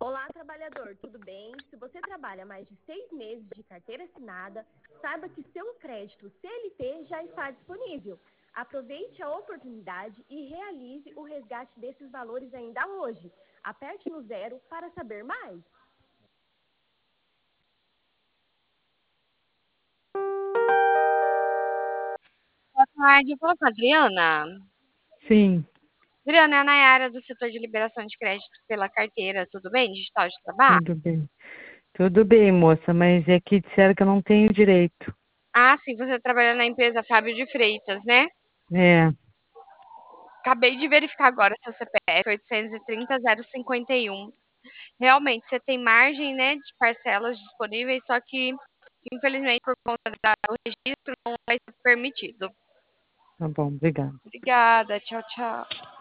Olá, trabalhador, tudo bem? Se você trabalha mais de 6 meses de carteira assinada, saiba que seu crédito CLT já está disponível. Aproveite a oportunidade e realize o resgate desses valores ainda hoje. Aperte no 0 para saber mais. Boa tarde, fala com a Adriana. Sim, Adriana, é a Nayara do setor de liberação de crédito pela carteira, tudo bem? Digital de trabalho? tudo bem. Tudo bem, moça, mas é que disseram que eu não tenho direito. Ah, sim, você trabalha na empresa Fábio de Freitas, né? É, Acabei de verificar agora seu CPF 830.051. Realmente, você tem margem, né, de parcelas disponíveis, só que, infelizmente, por conta do registro, não vai ser permitido. tá bom, obrigada. Obrigada, tchau, tchau.